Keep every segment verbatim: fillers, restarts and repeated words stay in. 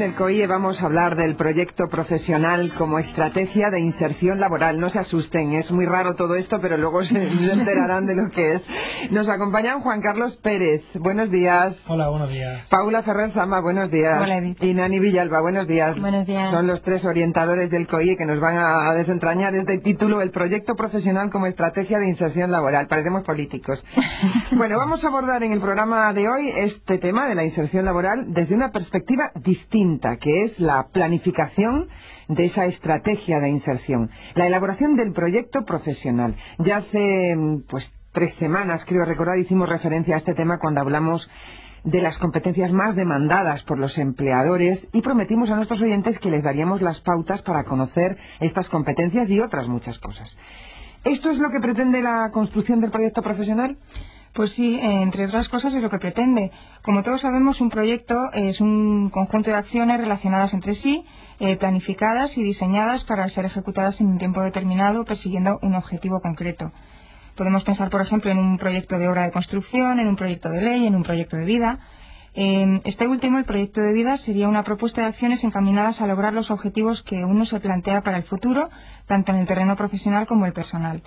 el C O I E vamos a hablar del proyecto profesional como estrategia de inserción laboral. No se asusten, es muy raro todo esto, pero luego se enterarán de lo que es. Nos acompañan Juan Carlos Pérez. Buenos días. Hola, buenos días. Paula Ferrer Sama, buenos días. Hola, Edith. Y Nani Villalba, buenos días. Buenos días. Son los tres orientadores del C O I E que nos van a desentrañar este título, el proyecto profesional como estrategia de inserción laboral. Parecemos políticos. Bueno, vamos a abordar en el programa de hoy este tema de la inserción laboral desde una perspectiva distinta, que es la planificación de esa estrategia de inserción, la elaboración del proyecto profesional. Ya hace pues tres semanas, creo recordar, hicimos referencia a este tema cuando hablamos de las competencias más demandadas por los empleadores y prometimos a nuestros oyentes que les daríamos las pautas para conocer estas competencias y otras muchas cosas. ¿Esto es lo que pretende la construcción del proyecto profesional? Pues sí, entre otras cosas es lo que pretende. Como todos sabemos, un proyecto es un conjunto de acciones relacionadas entre sí, eh, planificadas y diseñadas para ser ejecutadas en un tiempo determinado, persiguiendo un objetivo concreto. Podemos pensar, por ejemplo, en un proyecto de obra de construcción, en un proyecto de ley, en un proyecto de vida. Eh, este último, el proyecto de vida, sería una propuesta de acciones encaminadas a lograr los objetivos que uno se plantea para el futuro, tanto en el terreno profesional como el personal.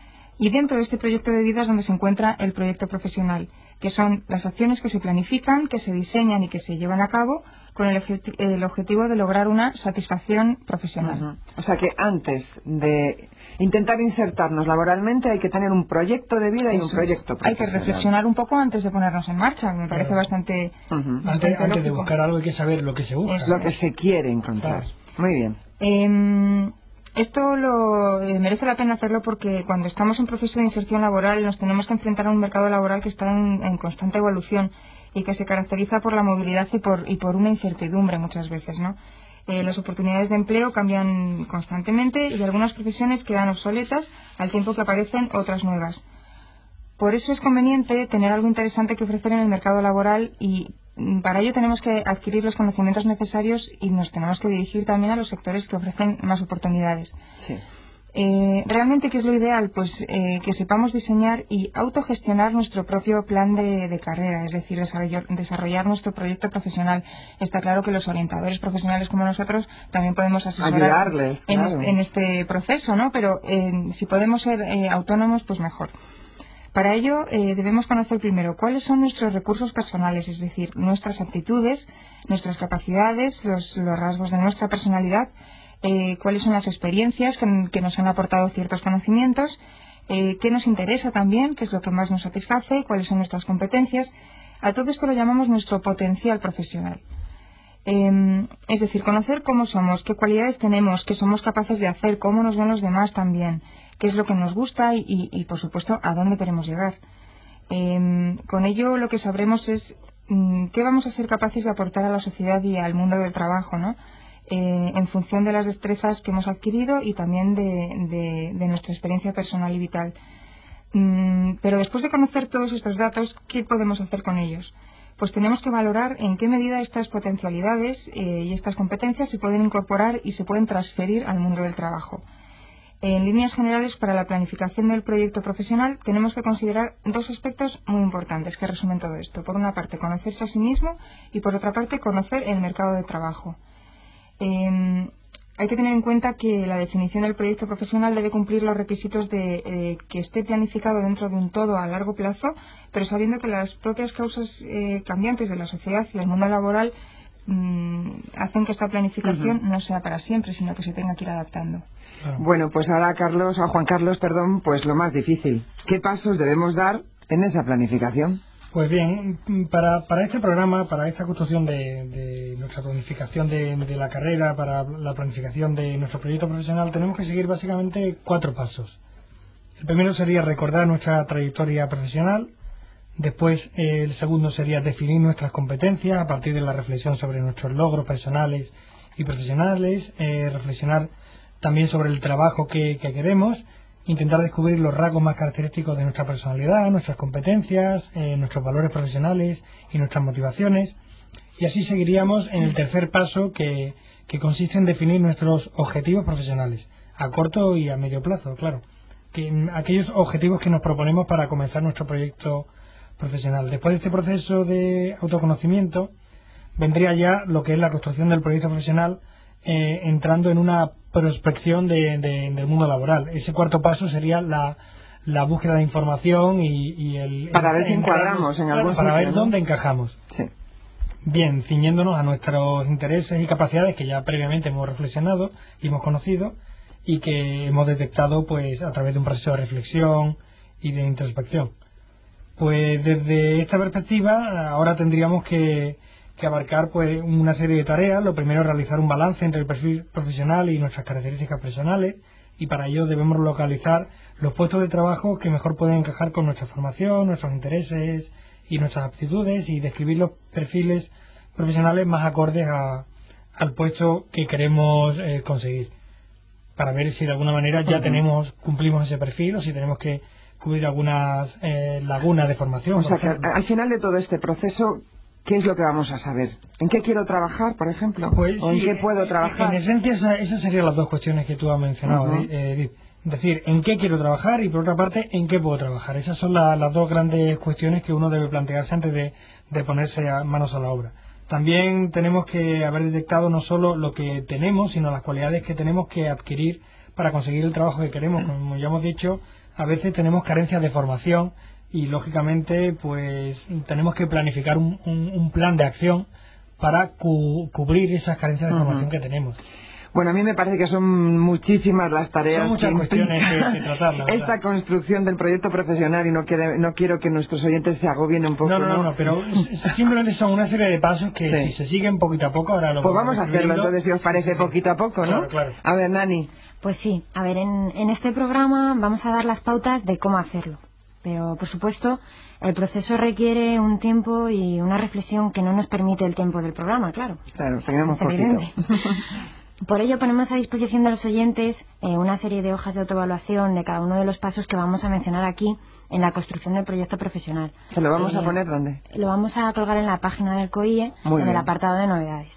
Y dentro de este proyecto de vida es donde se encuentra el proyecto profesional, que son las acciones que se planifican, que se diseñan y que se llevan a cabo con el, objeti- el objetivo de lograr una satisfacción profesional. Uh-huh. O sea que antes de intentar insertarnos laboralmente hay que tener un proyecto de vida y Eso un proyecto es. Hay que profesional. reflexionar un poco antes de ponernos en marcha, me parece Claro. bastante, Uh-huh. bastante Antes, antes de lógico. buscar algo hay que saber lo que se busca. Es lo que se quiere encontrar. Claro. Muy bien. Eh, Esto lo, eh, merece la pena hacerlo porque cuando estamos en proceso de inserción laboral nos tenemos que enfrentar a un mercado laboral que está en, en constante evolución y que se caracteriza por la movilidad y por, y por una incertidumbre muchas veces, ¿no? Eh, las oportunidades de empleo cambian constantemente y algunas profesiones quedan obsoletas al tiempo que aparecen otras nuevas. Por eso es conveniente tener algo interesante que ofrecer en el mercado laboral y para ello tenemos que adquirir los conocimientos necesarios y nos tenemos que dirigir también a los sectores que ofrecen más oportunidades. Sí. Eh, ¿Realmente qué es lo ideal? Pues eh, que sepamos diseñar y autogestionar nuestro propio plan de, de carrera, es decir, desarrollar, desarrollar nuestro proyecto profesional. Está claro que los orientadores profesionales como nosotros también podemos asesorar Ayudarles, en, claro. este, en este proceso, ¿no? Pero eh, si podemos ser eh, autónomos, pues mejor. Para ello eh, debemos conocer primero cuáles son nuestros recursos personales, es decir, nuestras aptitudes, nuestras capacidades, los, los rasgos de nuestra personalidad, eh, cuáles son las experiencias que, que nos han aportado ciertos conocimientos, eh, qué nos interesa también, qué es lo que más nos satisface, cuáles son nuestras competencias. A todo esto lo llamamos nuestro potencial profesional. Eh, es decir, conocer cómo somos, qué cualidades tenemos, qué somos capaces de hacer, cómo nos ven los demás también, qué es lo que nos gusta y, y, y por supuesto, a dónde queremos llegar. Eh, con ello lo que sabremos es mm, qué vamos a ser capaces de aportar a la sociedad y al mundo del trabajo, ¿no? Eh, en función de las destrezas que hemos adquirido y también de, de, de nuestra experiencia personal y vital. Mm, pero después de conocer todos estos datos, ¿qué podemos hacer con ellos? Pues tenemos que valorar en qué medida estas potencialidades eh, y estas competencias se pueden incorporar y se pueden transferir al mundo del trabajo. En líneas generales, para la planificación del proyecto profesional tenemos que considerar dos aspectos muy importantes que resumen todo esto. Por una parte, conocerse a sí mismo y por otra parte, conocer el mercado de trabajo. Eh, hay que tener en cuenta que la definición del proyecto profesional debe cumplir los requisitos de eh, que esté planificado dentro de un todo a largo plazo, pero sabiendo que las propias causas eh, cambiantes de la sociedad y del mundo laboral mmm, hacen que esta planificación uh-huh. no sea para siempre, sino que se tenga que ir adaptando. Bueno, pues ahora Carlos, a Juan Carlos, perdón, pues lo más difícil. ¿Qué pasos debemos dar en esa planificación? Pues bien, para, para este programa, para esta construcción de, de nuestra planificación de, de la carrera, para la planificación de nuestro proyecto profesional, tenemos que seguir básicamente cuatro pasos. El primero sería recordar nuestra trayectoria profesional. Después, eh, el segundo sería definir nuestras competencias a partir de la reflexión sobre nuestros logros personales y profesionales, eh, reflexionar también sobre el trabajo que, que queremos, intentar descubrir los rasgos más característicos de nuestra personalidad, nuestras competencias, eh, nuestros valores profesionales y nuestras motivaciones. Y así seguiríamos en el tercer paso que, que consiste en definir nuestros objetivos profesionales, a corto y a medio plazo, claro. Que, aquellos objetivos que nos proponemos para comenzar nuestro proyecto profesional. Después de este proceso de autoconocimiento, vendría ya lo que es la construcción del proyecto profesional, eh, entrando en una prospección de, de, del mundo laboral. Ese cuarto paso sería la, la búsqueda de información y, y el... Para el, ver si encuadramos en algún Para sitio, ver ¿no? dónde encajamos. Sí. Bien, ciñéndonos a nuestros intereses y capacidades que ya previamente hemos reflexionado y hemos conocido y que hemos detectado pues a través de un proceso de reflexión y de introspección. Pues desde esta perspectiva ahora tendríamos que, que abarcar pues una serie de tareas. Lo primero es realizar un balance entre el perfil profesional y nuestras características personales, y para ello debemos localizar los puestos de trabajo que mejor pueden encajar con nuestra formación, nuestros intereses y nuestras aptitudes, y describir los perfiles profesionales más acordes a, al puesto que queremos eh, conseguir, para ver si de alguna manera ya uh-huh. tenemos cumplimos ese perfil o si tenemos que cubrir algunas eh, lagunas de formación. O sea, que al final de todo este proceso, ¿qué es lo que vamos a saber? ¿En qué quiero trabajar, por ejemplo? Pues, ¿O sí, en qué puedo trabajar? En esencia, esa, esas serían las dos cuestiones que tú has mencionado, uh-huh. Edith. Es decir, ¿en qué quiero trabajar? Y por otra parte, ¿en qué puedo trabajar? Esas son la, las dos grandes cuestiones que uno debe plantearse antes de, de ponerse a manos a la obra. También tenemos que haber detectado no solo lo que tenemos, sino las cualidades que tenemos que adquirir para conseguir el trabajo que queremos. Como ya hemos dicho, a veces tenemos carencias de formación y, lógicamente, pues tenemos que planificar un, un, un plan de acción para cu- cubrir esas carencias de uh-huh. formación que tenemos. Bueno, a mí me parece que son muchísimas las tareas. Son muchas que cuestiones que, que tratar, la verdad. Esta construcción del proyecto profesional, y no, quiere, no quiero que nuestros oyentes se agobien un poco. No, no, no, no, no pero simplemente son una serie de pasos que sí. si se siguen poquito a poco, ahora lo Pues vamos a hacerlo, entonces, si os parece, sí, sí, poquito a poco, ¿no? Claro, claro. A ver, Nani. Pues sí, a ver, en, en este programa vamos a dar las pautas de cómo hacerlo. Pero, por supuesto, el proceso requiere un tiempo y una reflexión que no nos permite el tiempo del programa, claro. Claro, tenemos poquito. Por ello ponemos a disposición de los oyentes eh, una serie de hojas de autoevaluación de cada uno de los pasos que vamos a mencionar aquí en la construcción del proyecto profesional. ¿Se lo vamos eh, a poner dónde? Lo vamos a colgar en la página del COIE, Muy en bien. el apartado de novedades.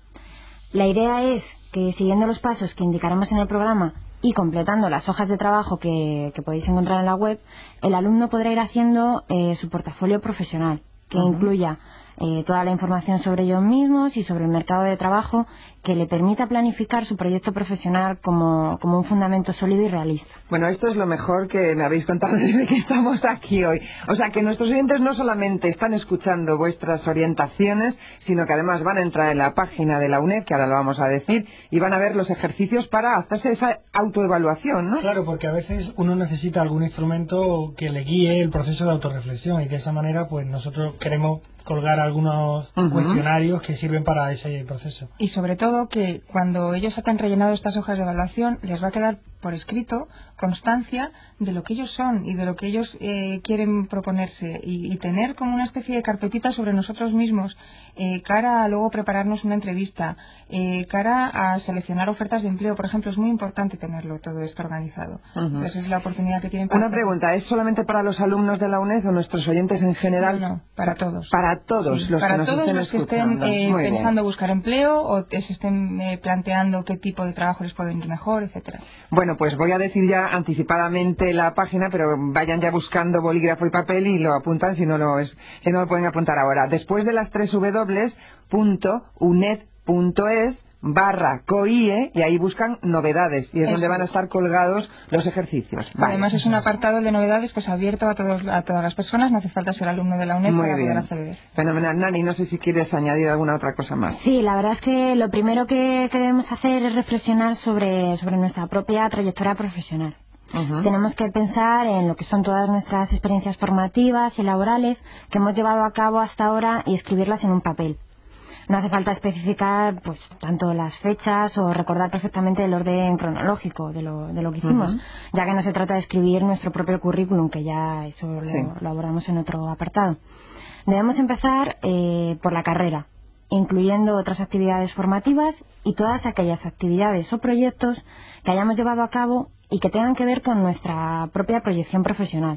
La idea es que, siguiendo los pasos que indicaremos en el programa y completando las hojas de trabajo que, que podéis encontrar en la web, el alumno podrá ir haciendo eh, su portafolio profesional, que uh-huh. incluya eh, toda la información sobre ellos mismos y sobre el mercado de trabajo, que le permita planificar su proyecto profesional como, como un fundamento sólido y realista. Bueno, esto es lo mejor que me habéis contado desde que estamos aquí hoy. O sea, que nuestros oyentes no solamente están escuchando vuestras orientaciones, sino que además van a entrar en la página de la UNED, que ahora lo vamos a decir, y van a ver los ejercicios para hacerse esa autoevaluación, ¿no? Claro, porque a veces uno necesita algún instrumento que le guíe el proceso de autorreflexión, y de esa manera pues nosotros queremos colgar algunos uh-huh. cuestionarios que sirven para ese proceso. Y sobre todo que cuando ellos hayan rellenado estas hojas de evaluación les va a quedar por escrito constancia de lo que ellos son y de lo que ellos eh, quieren proponerse, y, y tener como una especie de carpetita sobre nosotros mismos eh, cara a luego prepararnos una entrevista, eh, cara a seleccionar ofertas de empleo, por ejemplo. Es muy importante tenerlo todo esto organizado. Uh-huh. Entonces es la oportunidad que tienen para una hacer. Pregunta, ¿es solamente para los alumnos de la UNED o nuestros oyentes en general? No, no, para todos. Para todos sí, los para que nos todos estén los que escuchando. estén eh, pensando bien. buscar empleo o que se estén eh, planteando qué tipo de trabajo les puede venir mejor, etcétera. Bueno, pues voy a decir ya anticipadamente la página, pero vayan ya buscando bolígrafo y papel y lo apuntan si no lo, es, si no lo pueden apuntar ahora. Después de las tres w punto uned punto es barra COIE, y ahí buscan novedades, y es Eso donde van a estar colgados los ejercicios. Vale. Además es un apartado de novedades que es abierto a, todos, a todas las personas, no hace falta ser alumno de la UNED Muy para bien. poder acceder. Fenomenal. Nani, no sé si quieres añadir alguna otra cosa más. Sí, la verdad es que lo primero que, que debemos hacer es reflexionar sobre, sobre nuestra propia trayectoria profesional. Uh-huh. Tenemos que pensar en lo que son todas nuestras experiencias formativas y laborales que hemos llevado a cabo hasta ahora y escribirlas en un papel. No hace falta especificar pues tanto las fechas o recordar perfectamente el orden cronológico de lo, de lo que hicimos, uh-huh. ya que no se trata de escribir nuestro propio currículum, que ya eso sí. lo, lo abordamos en otro apartado. Debemos empezar eh, por la carrera, incluyendo otras actividades formativas y todas aquellas actividades o proyectos que hayamos llevado a cabo y que tengan que ver con nuestra propia proyección profesional.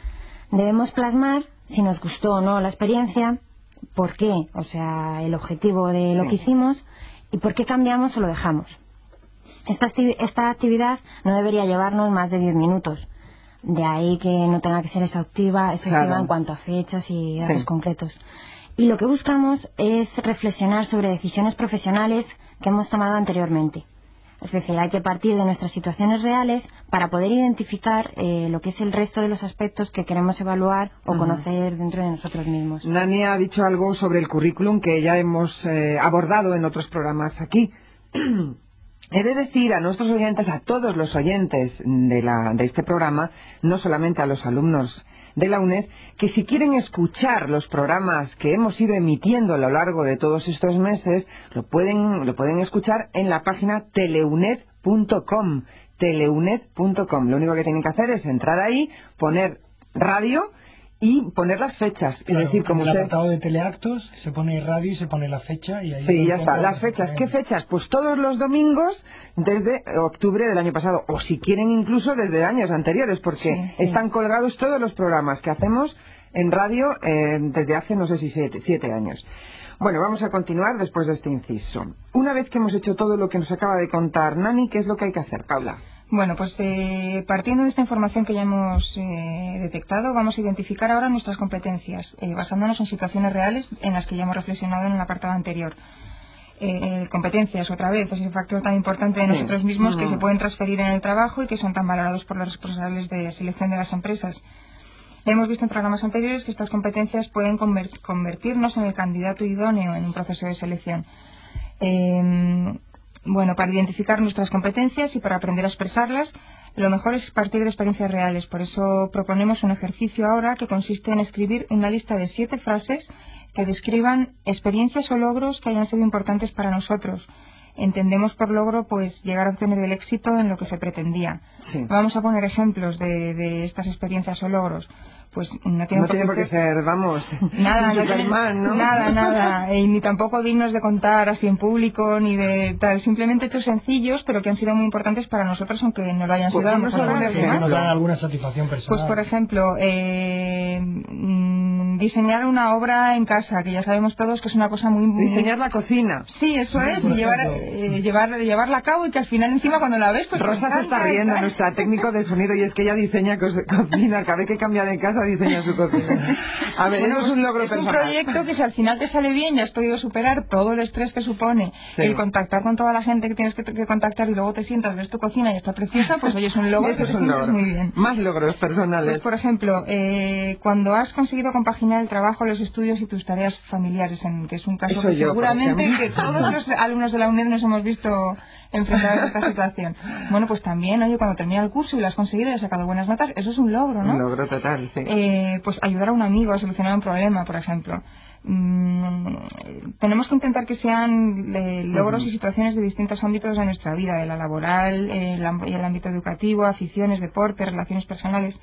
Debemos plasmar si nos gustó o no la experiencia, por qué, o sea, el objetivo de lo sí. que hicimos, y por qué cambiamos o lo dejamos. Esta, acti- esta actividad no debería llevarnos más de diez minutos, de ahí que no tenga que ser exhaustiva, exhaustiva claro. en cuanto a fechas y datos sí. concretos. y lo que buscamos es reflexionar sobre decisiones profesionales que hemos tomado anteriormente. Es decir, hay que partir de nuestras situaciones reales para poder identificar eh, lo que es el resto de los aspectos que queremos evaluar o uh-huh. conocer dentro de nosotros mismos. Nani ha dicho algo sobre el currículum que ya hemos eh, abordado en otros programas aquí. He de decir a nuestros oyentes, a todos los oyentes de, la, de este programa, no solamente a los alumnos de la UNED, que si quieren escuchar los programas que hemos ido emitiendo a lo largo de todos estos meses, lo pueden, lo pueden escuchar en la página teleuned punto com, teleuned punto com. Lo único que tienen que hacer es entrar ahí, poner radio y poner las fechas. Claro, es decir, como en el usted... apartado de teleactos se pone radio y se pone la fecha y ahí... Sí, ya está. Las fechas. ¿Qué fechas? Pues todos los domingos desde octubre del año pasado, o si quieren incluso desde años anteriores, porque sí, sí. están colgados todos los programas que hacemos en radio eh, desde hace no sé si siete, siete años. Bueno, vamos a continuar después de este inciso. Una vez que hemos hecho todo lo que nos acaba de contar Nani, ¿qué es lo que hay que hacer, Paula? Bueno, pues eh, partiendo de esta información que ya hemos eh, detectado, vamos a identificar ahora nuestras competencias, eh, basándonos en situaciones reales en las que ya hemos reflexionado en el apartado anterior. Eh, competencias, otra vez, es el factor tan importante de nosotros mismos que se pueden transferir en el trabajo y que son tan valorados por los responsables de selección de las empresas. Hemos visto en programas anteriores que estas competencias pueden convertirnos en el candidato idóneo en un proceso de selección. Eh, Bueno, para identificar nuestras competencias y para aprender a expresarlas, lo mejor es partir de experiencias reales. Por eso proponemos un ejercicio ahora que consiste en escribir una lista de siete frases que describan experiencias o logros que hayan sido importantes para nosotros. Entendemos por logro pues llegar a obtener el éxito en lo que se pretendía. Sí. Vamos a poner ejemplos de, de estas experiencias o logros. Pues no tiene, no por, tiene por qué ser, ser vamos, nada, no Superman, ¿no? Nada, nada, y ni tampoco dignos de contar así en público, ni de tal, simplemente hechos sencillos, pero que han sido muy importantes para nosotros, aunque no lo hayan sido pues a lo mejor algún ejemplo. Nos dan alguna satisfacción personal. Pues por ejemplo, eh, diseñar una obra en casa, que ya sabemos todos que es una cosa muy... muy... Diseñar la cocina. Sí, eso es, y llevar, eh, llevar, llevarla a cabo y que al final encima cuando la ves, pues... Rosa se está riendo, tal. Nuestra técnico de sonido, y es que ella diseña co cocina, cada vez que cambia de casa diseña su cocina. A ver, bueno, eso es un logro es personal. Es un proyecto que si al final te sale bien y has podido superar todo el estrés que supone sí. el contactar con toda la gente que tienes que, que contactar y luego te sientas, ves tu cocina y está preciosa, pues oye, es un logro. Eso es un logro. Muy bien. Más logros personales. Pues por ejemplo, eh, cuando has conseguido compaginar el trabajo, los estudios y tus tareas familiares, en, que es un caso eso que yo, seguramente que todos los alumnos de la UNED nos hemos visto enfrentados a esta situación. Bueno, pues también, oye, cuando termina el curso y lo has conseguido y has sacado buenas notas, eso es un logro, ¿no? Un logro total, sí. Eh, pues ayudar a un amigo a solucionar un problema, por ejemplo. Mm, tenemos que intentar que sean eh, logros uh-huh. y situaciones de distintos ámbitos de nuestra vida, de la laboral, eh, el, el ámbito educativo, aficiones, deporte, relaciones personales.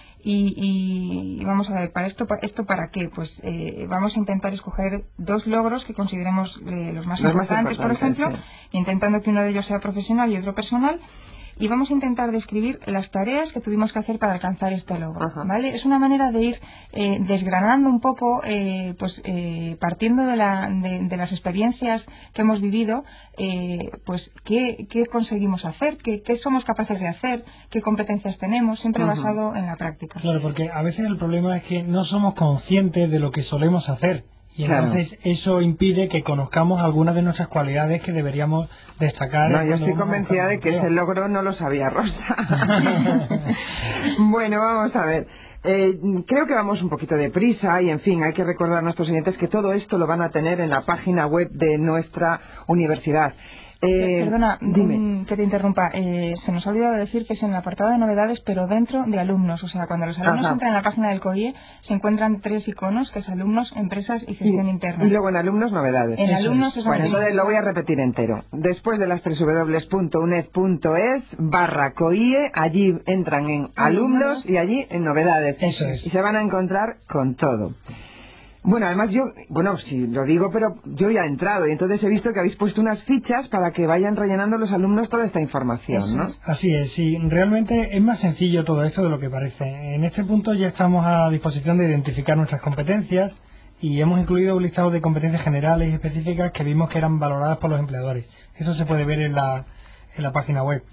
Y, y vamos a ver, para esto, esto para qué, pues eh, vamos a intentar escoger dos logros que consideremos eh, los más los importantes, más por ejemplo, sí. intentando que uno de ellos sea profesional y otro personal. Y vamos a intentar describir las tareas que tuvimos que hacer para alcanzar este logro, Ajá. ¿vale? Es una manera de ir eh, desgranando un poco, eh, pues eh, partiendo de, la, de, de las experiencias que hemos vivido, eh, pues qué, qué conseguimos hacer, qué, qué somos capaces de hacer, qué competencias tenemos, siempre Ajá. basado en la práctica. Claro, porque a veces el problema es que no somos conscientes de lo que solemos hacer. Y entonces claro. eso impide que conozcamos algunas de nuestras cualidades que deberíamos destacar. No, yo estoy convencida de que ese logro no lo sabía Rosa. Bueno, vamos a ver. Eh, creo que vamos un poquito deprisa y, en fin, hay que recordar a nuestros oyentes que todo esto lo van a tener en la página web de nuestra universidad. Eh, Perdona, dime. que te interrumpa. Eh, se nos ha olvidado decir que es en el apartado de novedades, pero dentro de alumnos. O sea, cuando los alumnos Ajá. entran en la página del COIE, se encuentran tres iconos, que es alumnos, empresas y gestión y, interna. Y luego en alumnos, novedades. En Eso alumnos es. Bueno, entonces lo voy a repetir entero. Después de las doble u doble u doble u punto uned punto es barra COIE, allí entran en alumnos y allí en novedades. Eso es. Y se van a encontrar con todo. Bueno, además yo, bueno, sí, lo digo, pero yo ya he entrado y entonces he visto que habéis puesto unas fichas para que vayan rellenando los alumnos toda esta información, Eso ¿no? Es. Así es, sí, realmente es más sencillo todo esto de lo que parece. En este punto ya estamos a disposición de identificar nuestras competencias y hemos incluido un listado de competencias generales y específicas que vimos que eran valoradas por los empleadores. Eso se puede ver en la, en la página web.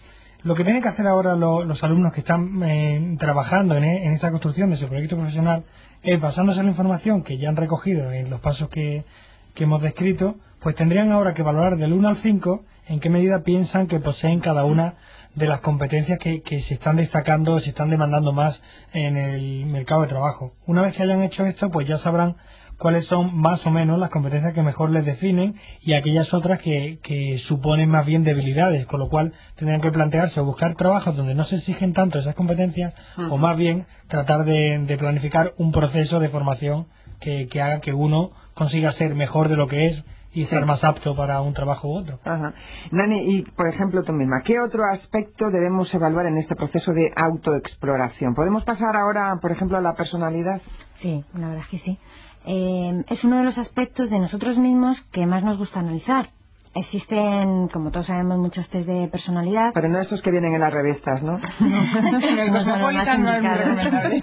Lo que tienen que hacer ahora lo, los alumnos que están eh, trabajando en, en esta construcción de su proyecto profesional es, basándose en la información que ya han recogido en los pasos que, que hemos descrito, pues tendrían ahora que valorar del uno al cinco en qué medida piensan que poseen cada una de las competencias que, que se están destacando, se están demandando más en el mercado de trabajo. Una vez que hayan hecho esto, pues ya sabrán cuáles son más o menos las competencias que mejor les definen y aquellas otras que, que suponen más bien debilidades, con lo cual tendrán que plantearse o buscar trabajos donde no se exigen tanto esas competencias uh-huh. o más bien tratar de, de planificar un proceso de formación que, que haga que uno consiga ser mejor de lo que es y sí. ser más apto para un trabajo u otro. Ajá. Nani, y por ejemplo tú misma, ¿qué otro aspecto debemos evaluar en este proceso de autoexploración? ¿Podemos pasar ahora, por ejemplo, a la personalidad? Sí, la verdad es que sí. Eh, es uno de los aspectos de nosotros mismos que más nos gusta analizar. Existen, como todos sabemos, muchos test de personalidad. Pero no estos que vienen en las revistas, ¿no? El Cosmopolitan no es muy recomendable.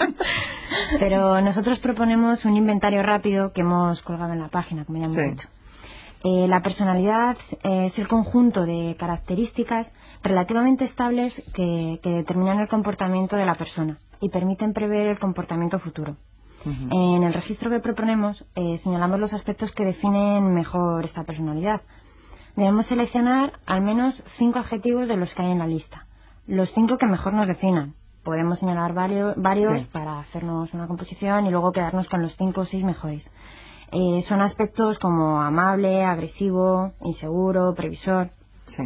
Pero nosotros proponemos un inventario rápido que hemos colgado en la página, como ya hemos sí. dicho. Eh, la personalidad eh, es el conjunto de características relativamente estables que, que determinan el comportamiento de la persona y permiten prever el comportamiento futuro. Uh-huh. En el registro que proponemos eh, señalamos los aspectos que definen mejor esta personalidad. Debemos seleccionar al menos cinco adjetivos de los que hay en la lista, los cinco que mejor nos definan. Podemos señalar varios, varios sí. para hacernos una composición y luego quedarnos con los cinco o seis mejores. Eh, son aspectos como amable, agresivo, inseguro, previsor. Sí.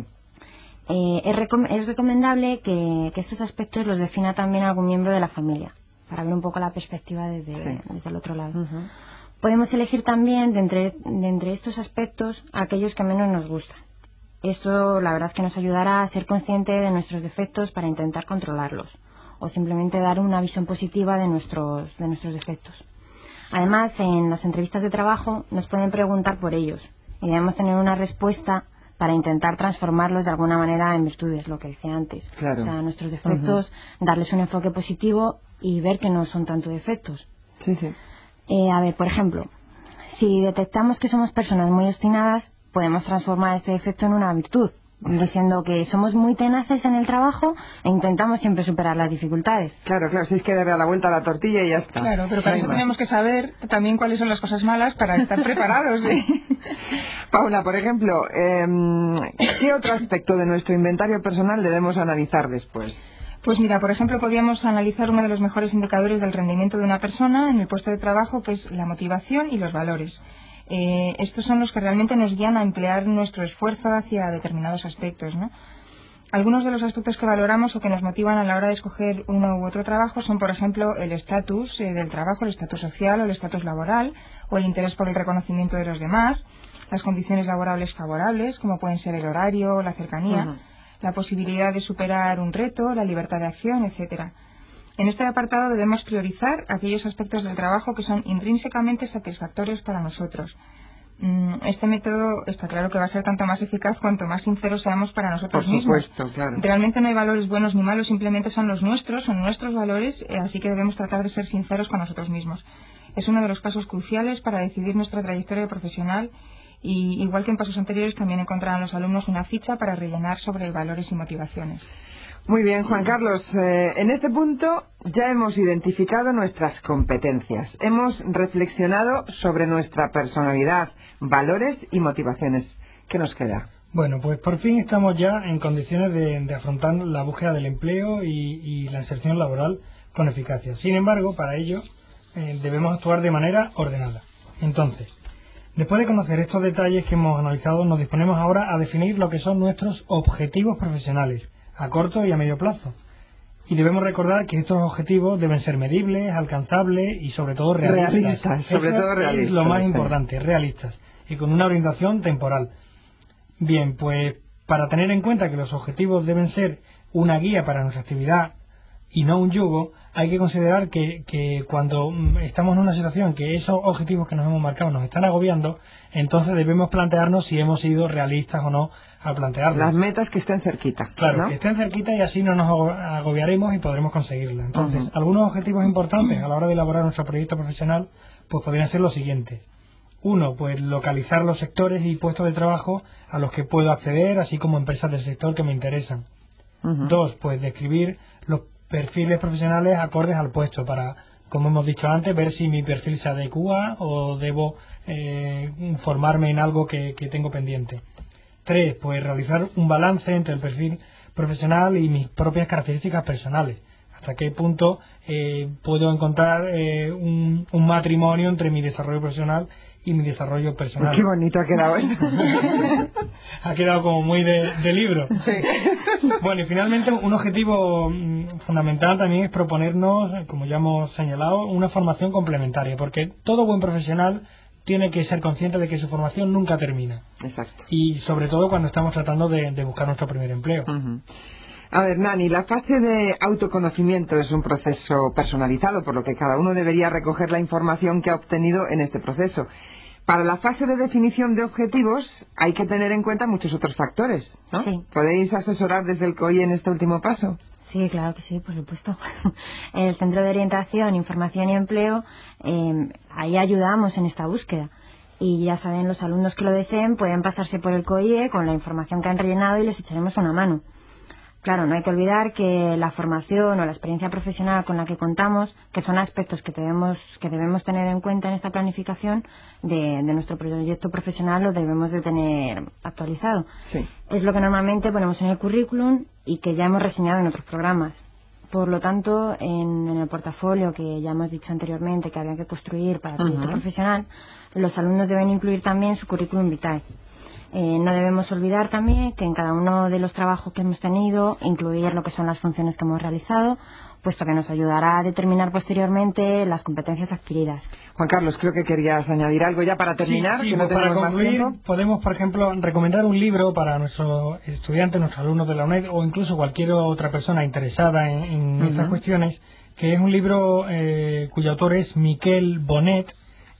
Eh, es, recom- es recomendable que, que estos aspectos los defina también algún miembro de la familia, para ver un poco la perspectiva desde, sí. desde el otro lado. Uh-huh. Podemos elegir también de entre, de entre estos aspectos aquellos que menos nos gustan. Esto la verdad es que nos ayudará a ser consciente de nuestros defectos para intentar controlarlos o simplemente dar una visión positiva de nuestros, de nuestros defectos. Además, en las entrevistas de trabajo nos pueden preguntar por ellos y debemos tener una respuesta para intentar transformarlos de alguna manera en virtudes, lo que decía antes. Claro. O sea, nuestros defectos, uh-huh. darles un enfoque positivo y ver que no son tanto defectos. Sí, sí. Eh, a ver, por ejemplo, si detectamos que somos personas muy obstinadas, podemos transformar este defecto en una virtud, diciendo que somos muy tenaces en el trabajo e intentamos siempre superar las dificultades. Claro, claro, si es que darle la vuelta a la tortilla y ya está. Claro, pero para eso tenemos que saber también cuáles son las cosas malas para estar preparados. ¿eh? Paula, por ejemplo, eh, ¿qué otro aspecto de nuestro inventario personal debemos analizar después? Pues mira, por ejemplo, podríamos analizar uno de los mejores indicadores del rendimiento de una persona en el puesto de trabajo, que es la motivación y los valores. Eh, estos son los que realmente nos guían a emplear nuestro esfuerzo hacia determinados aspectos, ¿no? Algunos de los aspectos que valoramos o que nos motivan a la hora de escoger uno u otro trabajo son, por ejemplo, el estatus eh, del trabajo, el estatus social o el estatus laboral, o el interés por el reconocimiento de los demás, las condiciones laborables favorables, como pueden ser el horario, la cercanía, uh-huh. la posibilidad de superar un reto, la libertad de acción, etcétera. En este apartado debemos priorizar aquellos aspectos del trabajo que son intrínsecamente satisfactorios para nosotros. Este método está claro que va a ser tanto más eficaz cuanto más sinceros seamos para nosotros Por mismos. supuesto, claro. Realmente no hay valores buenos ni malos, simplemente son los nuestros, son nuestros valores, así que debemos tratar de ser sinceros con nosotros mismos. Es uno de los pasos cruciales para decidir nuestra trayectoria profesional y, igual que en pasos anteriores, también encontrarán los alumnos una ficha para rellenar sobre valores y motivaciones. Muy bien, Juan Carlos, eh, en este punto ya hemos identificado nuestras competencias, hemos reflexionado sobre nuestra personalidad, valores y motivaciones. ¿Qué nos queda? Bueno, pues por fin estamos ya en condiciones de, de afrontar la búsqueda del empleo y, y la inserción laboral con eficacia. Sin embargo, para ello eh, debemos actuar de manera ordenada. Entonces, después de conocer estos detalles que hemos analizado, nos disponemos ahora a definir lo que son nuestros objetivos profesionales a corto y a medio plazo. Y debemos recordar que estos objetivos deben ser medibles, alcanzables y sobre todo realistas. Realistas, sobre Eso todo realistas. Es lo más importante, realistas. Y con una orientación temporal. Bien, pues para tener en cuenta que los objetivos deben ser una guía para nuestra actividad y no un yugo, hay que considerar que, que cuando estamos en una situación que esos objetivos que nos hemos marcado nos están agobiando, entonces debemos plantearnos si hemos sido realistas o no al plantearlos. Las metas que estén cerquita. Claro, ¿no? que estén cerquita y así no nos agobiaremos y podremos conseguirlas. Entonces, uh-huh. algunos objetivos importantes a la hora de elaborar nuestro proyecto profesional, pues podrían ser los siguientes. Uno, pues localizar los sectores y puestos de trabajo a los que puedo acceder, así como empresas del sector que me interesan. Uh-huh. Dos, pues describir los perfiles profesionales acordes al puesto para, como hemos dicho antes, ver si mi perfil se adecua o debo eh, informarme en algo que, que tengo pendiente. Tres, pues realizar un balance entre el perfil profesional y mis propias características personales. Hasta qué punto eh, puedo encontrar eh, un, un matrimonio entre mi desarrollo profesional y mi desarrollo personal. Qué bonito ha quedado eso. Ha quedado como muy de, de libro. Sí. Bueno, y finalmente un objetivo fundamental también es proponernos, como ya hemos señalado, una formación complementaria, porque todo buen profesional tiene que ser consciente de que su formación nunca termina. Exacto. Y sobre todo cuando estamos tratando de, de buscar nuestro primer empleo. Uh-huh. A ver, Nani, la fase de autoconocimiento es un proceso personalizado, por lo que cada uno debería recoger la información que ha obtenido en este proceso. Para la fase de definición de objetivos hay que tener en cuenta muchos otros factores, ¿no? Sí. ¿Podéis asesorar desde el C O I en este último paso? Sí, claro que sí, por supuesto. El Centro de Orientación, Información y Empleo, eh, ahí ayudamos en esta búsqueda. Y ya saben, los alumnos que lo deseen pueden pasarse por el C O I E con la información que han rellenado y les echaremos una mano. Claro, no hay que olvidar que la formación o la experiencia profesional con la que contamos, que son aspectos que debemos, que debemos tener en cuenta en esta planificación de, de nuestro proyecto profesional, lo debemos de tener actualizado. Sí. Es lo que normalmente ponemos en el currículum y que ya hemos reseñado en otros programas. Por lo tanto, en, en el portafolio que ya hemos dicho anteriormente que había que construir para el proyecto uh-huh. profesional, los alumnos deben incluir también su currículum vitae. Eh, no debemos olvidar también que en cada uno de los trabajos que hemos tenido incluir lo que son las funciones que hemos realizado, puesto que nos ayudará a determinar posteriormente las competencias adquiridas. Juan Carlos, creo que querías añadir algo ya para terminar. Sí, sí, que no pues para concluir, más tiempo. Podemos, por ejemplo, recomendar un libro para nuestros estudiantes, nuestros alumnos de la UNED o incluso cualquier otra persona interesada en, en uh-huh. estas cuestiones, que es un libro eh, cuyo autor es Miquel Bonet,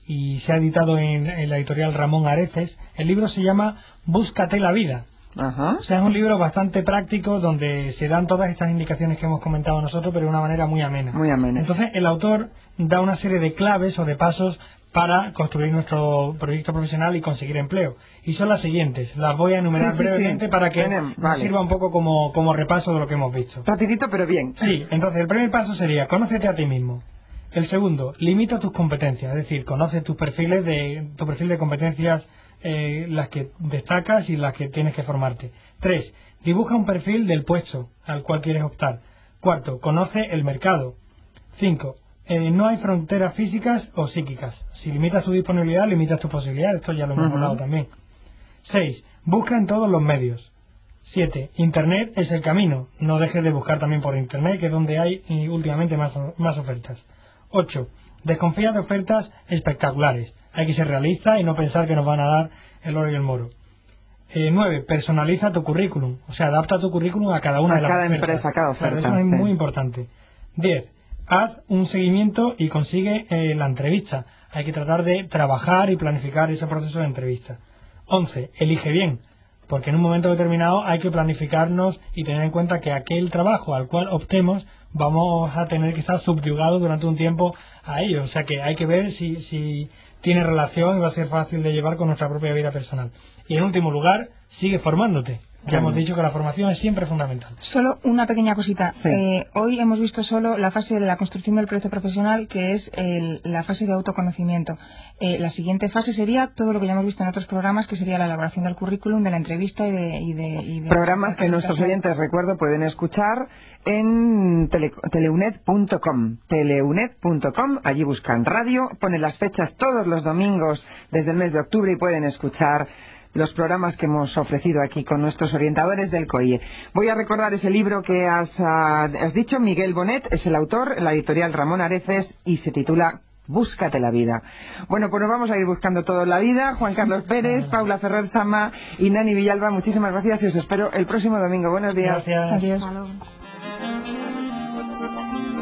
y se ha editado en, en la editorial Ramón Areces. El libro se llama Búscate la vida. Ajá. O sea, es un libro bastante práctico donde se dan todas estas indicaciones que hemos comentado nosotros, pero de una manera muy amena. Muy amena. Entonces, el autor da una serie de claves o de pasos para construir nuestro proyecto profesional y conseguir empleo. Y son las siguientes. Las voy a enumerar sí, sí, brevemente sí. para que Tenemos, nos vale. sirva un poco como, como repaso de lo que hemos visto. Rapidito, pero bien. Sí, entonces el primer paso sería conócete a ti mismo. El segundo, limita tus competencias, es decir, conoce tus perfiles de tu perfil de competencias, eh, las que destacas y las que tienes que formarte. Tres, dibuja un perfil del puesto al cual quieres optar. Cuarto, conoce el mercado. Cinco, eh, no hay fronteras físicas o psíquicas. Si limitas tu disponibilidad, limitas tus posibilidades. Esto ya lo hemos uh-huh. hablado también. Seis, busca en todos los medios. Siete, Internet es el camino. No dejes de buscar también por Internet, que es donde hay y últimamente más, más ofertas. Ocho, desconfía de ofertas espectaculares. Hay que ser realista y no pensar que nos van a dar el oro y el moro. Eh, nueve, personaliza tu currículum. O sea, adapta tu currículum a cada una a de las cada ofertas. empresa, a cada oferta. Claro, eso es sí. muy importante. Diez, haz un seguimiento y consigue eh, la entrevista. Hay que tratar de trabajar y planificar ese proceso de entrevista. Once, elige bien. Porque en un momento determinado hay que planificarnos y tener en cuenta que aquel trabajo al cual optemos vamos a tener que estar subyugados durante un tiempo a ello. O sea que hay que ver si, si tiene relación y va a ser fácil de llevar con nuestra propia vida personal. Y en último lugar, sigue formándote. Ya hemos dicho que la formación es siempre fundamental. Solo una pequeña cosita. Sí. Eh, hoy hemos visto solo la fase de la construcción del proyecto profesional, que es el, la fase de autoconocimiento. Eh, la siguiente fase sería todo lo que ya hemos visto en otros programas, que sería la elaboración del currículum, de la entrevista y de... Y de, y de programas que nuestros oyentes, recuerdo, pueden escuchar en tele, teleunet punto com. teleunet punto com, allí buscan radio, ponen las fechas todos los domingos desde el mes de octubre y pueden escuchar los programas que hemos ofrecido aquí con nuestros orientadores del C O I E. Voy a recordar ese libro que has, uh, has dicho. Miquel Bonet es el autor, en la editorial Ramón Areces, y se titula Búscate la vida. Bueno, pues nos vamos a ir buscando toda la vida. Juan Carlos Pérez, Paula Ferrer Sama y Nani Villalba, muchísimas gracias y os espero el próximo domingo. Buenos días. Gracias. Adiós. Hasta luego.